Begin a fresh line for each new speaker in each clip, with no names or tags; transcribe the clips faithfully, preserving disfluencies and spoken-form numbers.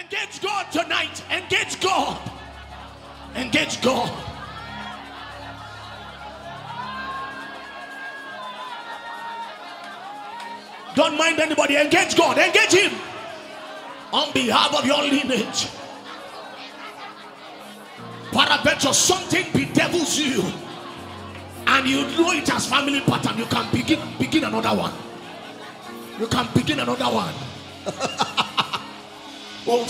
Engage God tonight. Engage God. Engage God. Don't mind anybody. Engage God. Engage Him on behalf of your lineage. Paraventure, something bedevils you, and you know it as family pattern. You can begin begin another one. You can begin another one.
Oh,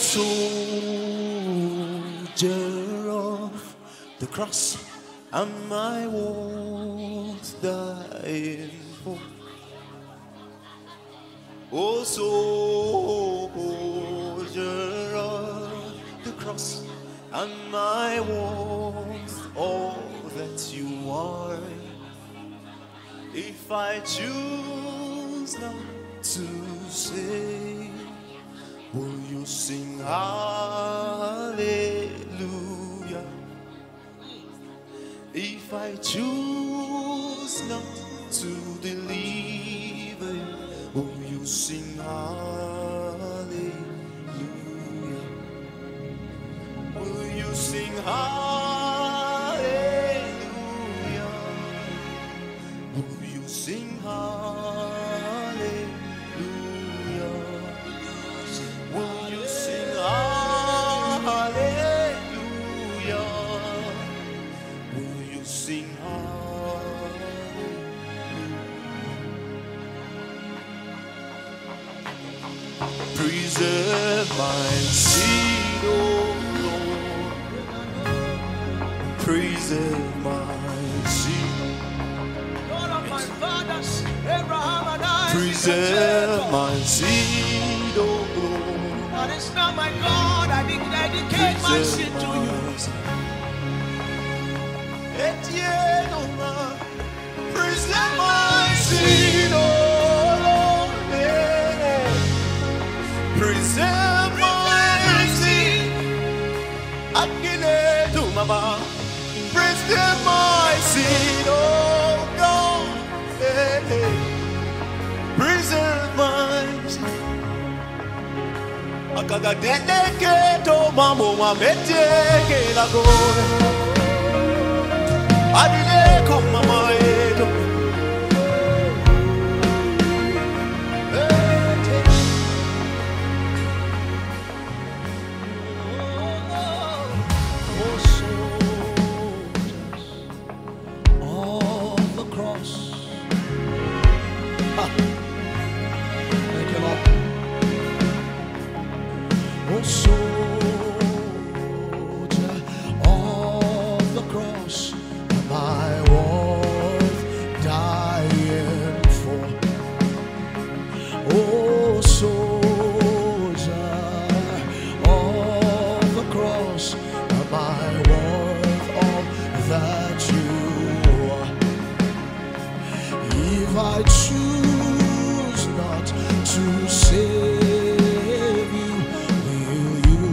soldier of the cross, am I worth dying for? Oh, soldier of the cross, am I worth all that you are? If I choose not to say, will you sing hallelujah? If I choose not to believe, will you sing hallelujah? Will you sing hallelujah? Will you sing hallelujah? Will you sing hallelujah? Will you sing hallelujah? Preserve my seed, oh Lord. Preserve my seed.
God of my fathers, Abraham and Isaac.
Preserve my seed, oh Lord.
That is not my God. I dedicate my seed to you.
Etienne, oh Lord. Preserve my seed, oh Lord. Preserve my seed. Akile to Mama. Preserve my seed, oh God. Hey, hey. Preserve my seed. Akaga dedeke to Mamo Mameteke la go. Adile ko Mama edo. Choose not to save you, will you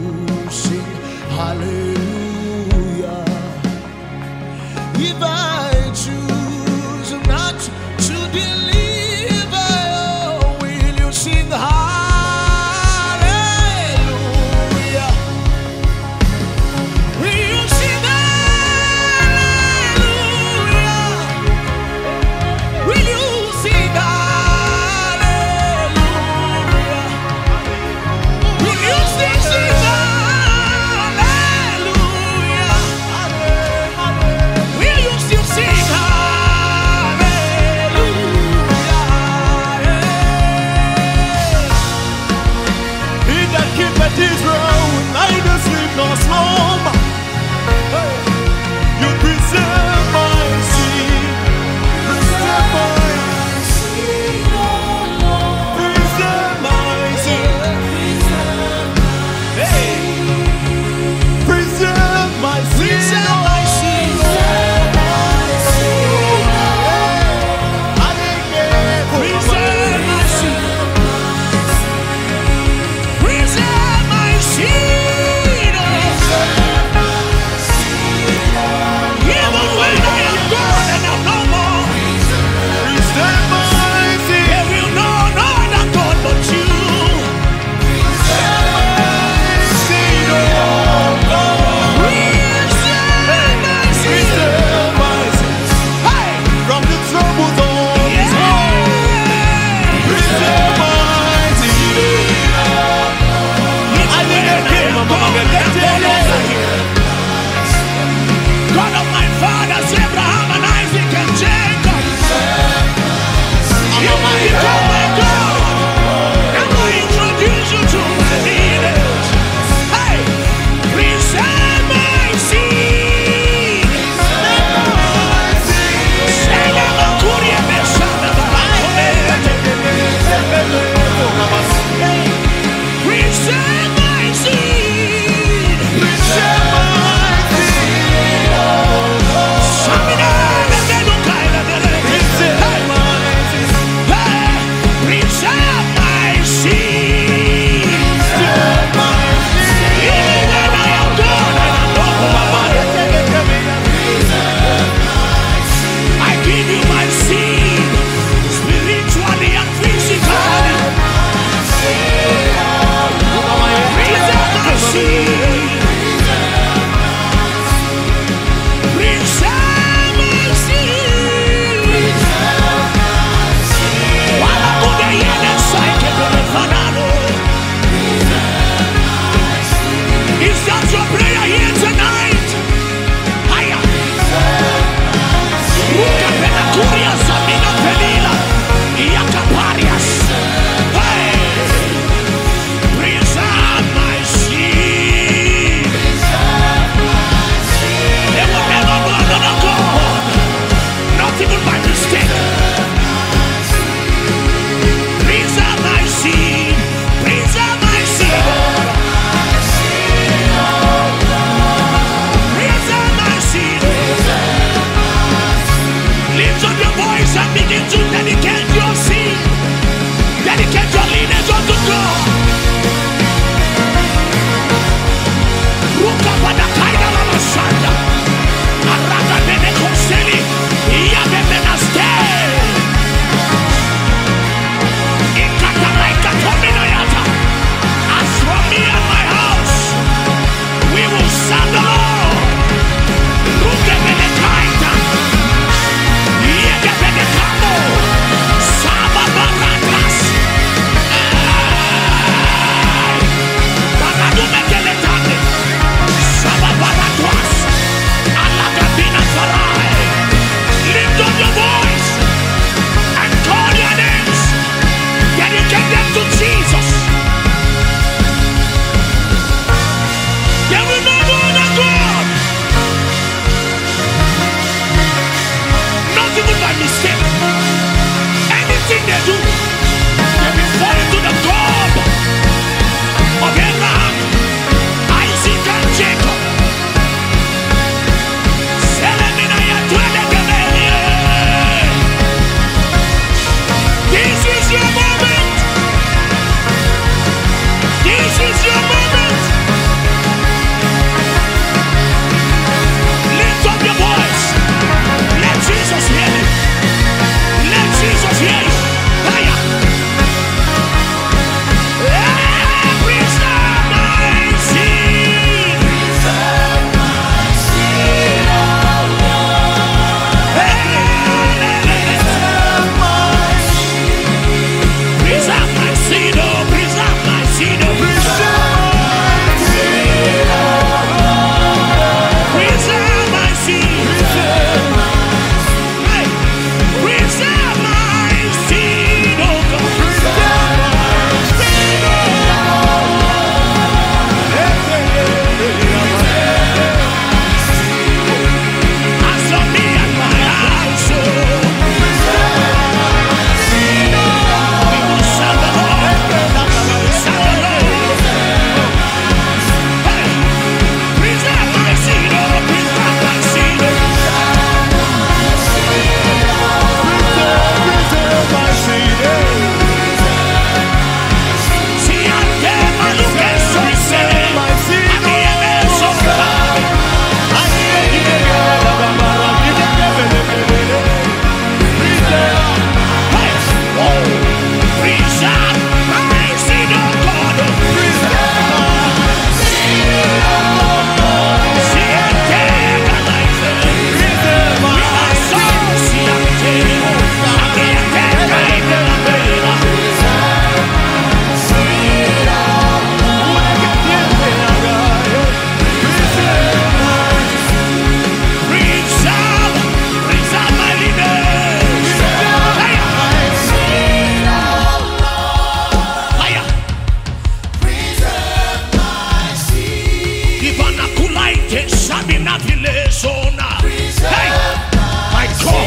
Arizona. Hey, my God.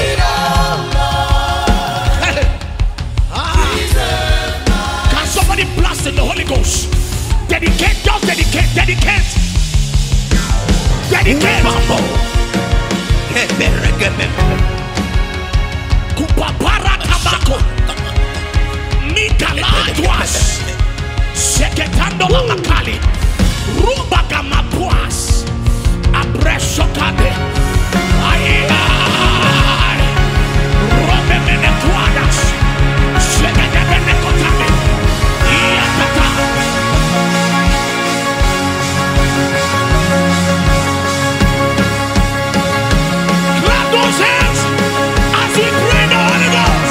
Hey. Ah. Can somebody blast in the Holy Ghost? Dedicate, just dedicate, dedicate. Dedicate. Mambo. Kupapara tabako. Mikalatuas. Seketando la makali. Rubaga mapuas. Abresokade. Ayay. Robe menetuadas. Sekete benekotame. Iatata. Clap those hands as we pray the Holy Ghost.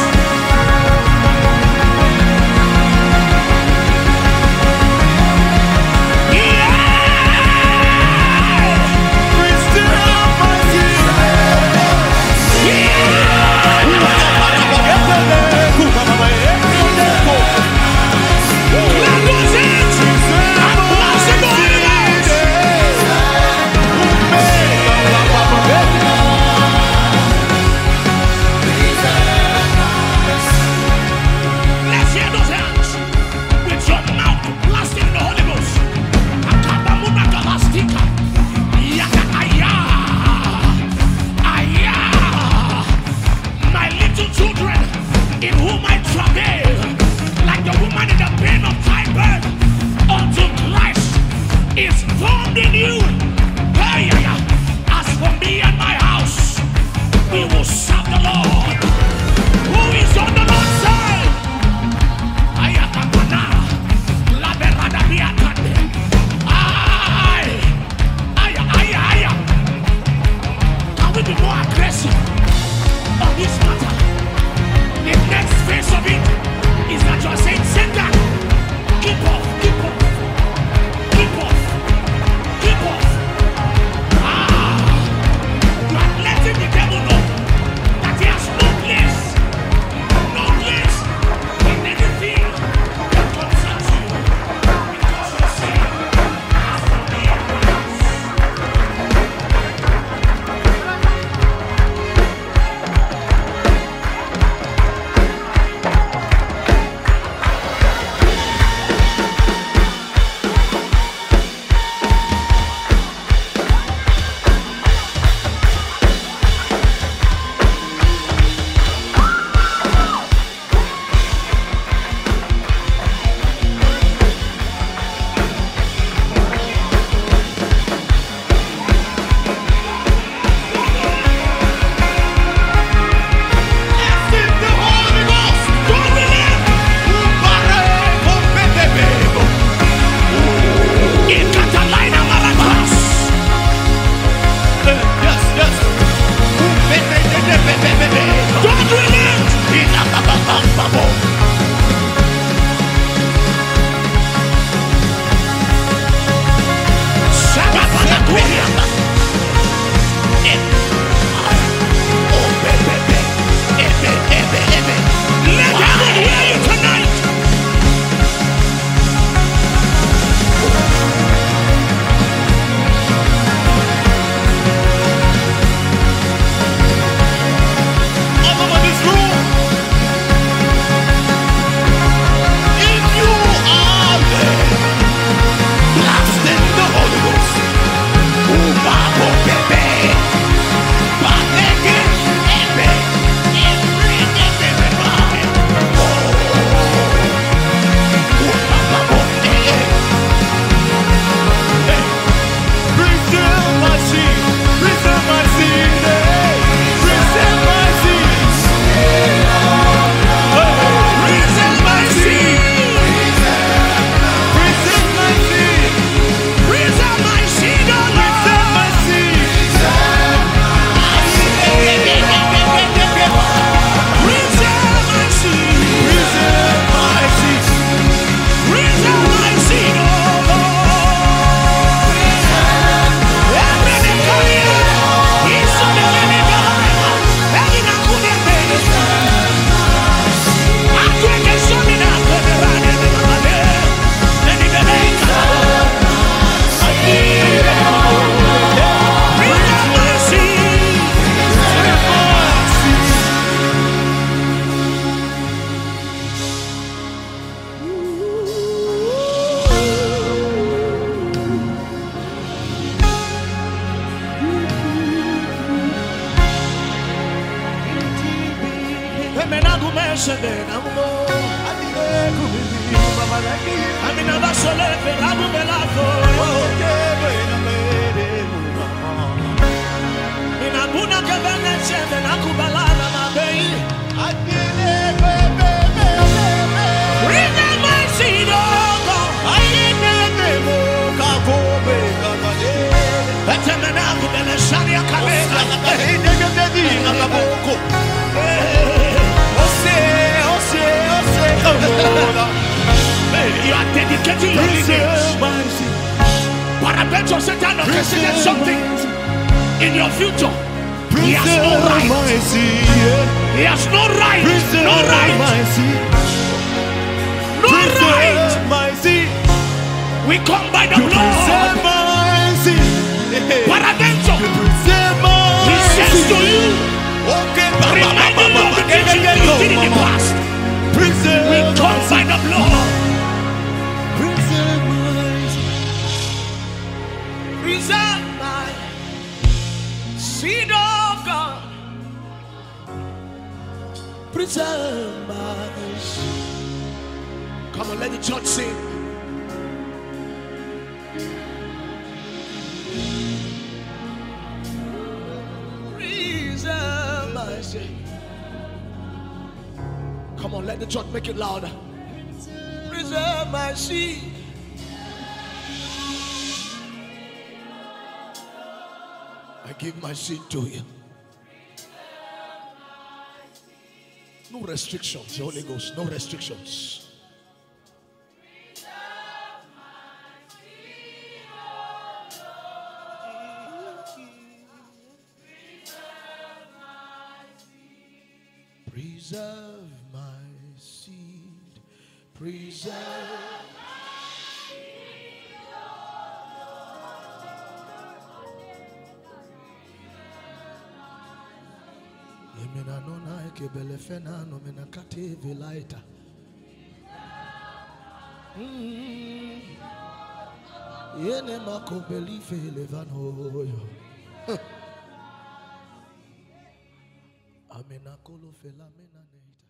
Keep off, keep off, keep off. Sebe Nambo. Amina Basole Verabu Belafo. Inabuna Kabane Sebe Nakubalana Mabei. Reason my seed, oh God. I didn't know Kakobe. Etemenaku Beleshania Kabena. You are dedicating your lineage. Parabencho Satan orchestrated something in your future. He has no right. He has no right. No right. No right. We come by the blood. Parabencho. He says to you, remind you of the things you did in the past. We come by the blood. Preserve my seed, oh God. Preserve my seed. Come on, let the church sing. Preserve my seed. Come on, let the church make it louder. Preserve my seed. I give my seed to you. No restrictions, the Holy Ghost, no restrictions. Preserve my seed. Preserve my seed. Yemena nona ekebele fena no mena kate velaita. Yene makobeli fele vanoyo. Amena kolo fela mena neita.